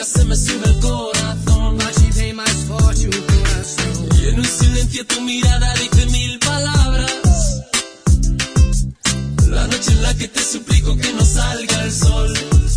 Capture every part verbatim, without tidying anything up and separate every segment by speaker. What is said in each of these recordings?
Speaker 1: mira se me sube el corazón.
Speaker 2: Bate bem mais forte o coração.
Speaker 1: Y en un silencio tu mirada dice mil palabras. La noche en la que te suplico que no salga el sol.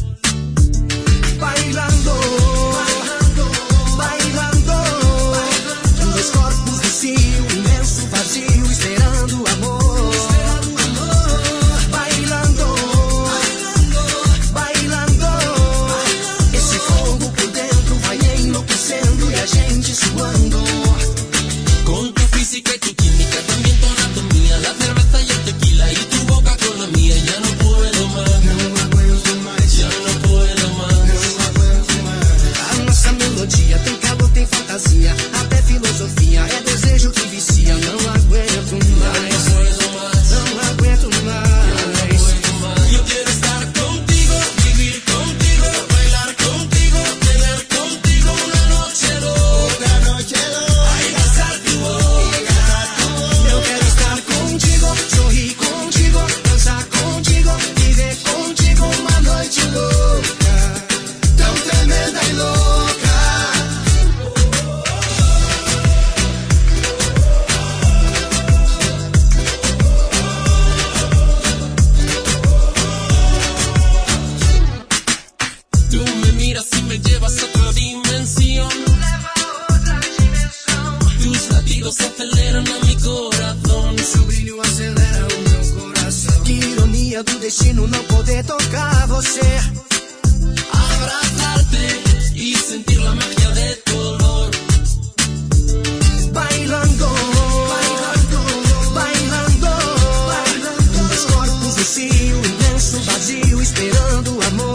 Speaker 2: Bailando, bailando, bailando, bailando. Dois corpos de si, um imenso vazio, esperando amor. Esperando amor. Bailando, bailando, bailando, bailando. Esse fogo por dentro vai enlouquecendo e a gente suando.
Speaker 1: Con tu física y tu química, también tu anatomía, la cerveza y el tequila y tu boca con la mía. Ya no puedo más,
Speaker 2: Não aguento mais,
Speaker 1: ya no puedo más.
Speaker 2: não aguento mais. A nossa melodia tem calor, tem fantasia, até filosofia, é desejo que vicia. Não aguento mais, não aguento mais.
Speaker 1: Yo quiero estar contigo, vivir contigo, bailar contigo, tener contigo una noche loca, noche loca. Ay, besar tu boca.
Speaker 2: Eu quero estar contigo, sorrir contigo, dançar contigo, viver contigo uma noite louca, tão tremenda e louca.
Speaker 1: Tú me miras y me llevas a otra dimensión. Tus latidos aceleran a mi corazón.
Speaker 2: Seu brilho acelera o meu coração. Que ironia do destino não poder tocar você.
Speaker 1: Abrazarte y sentir la magia de tu olor.
Speaker 2: Bailando, bailando, bailando, bailando. Dois corpos no cio, imenso vazio, esperando amor.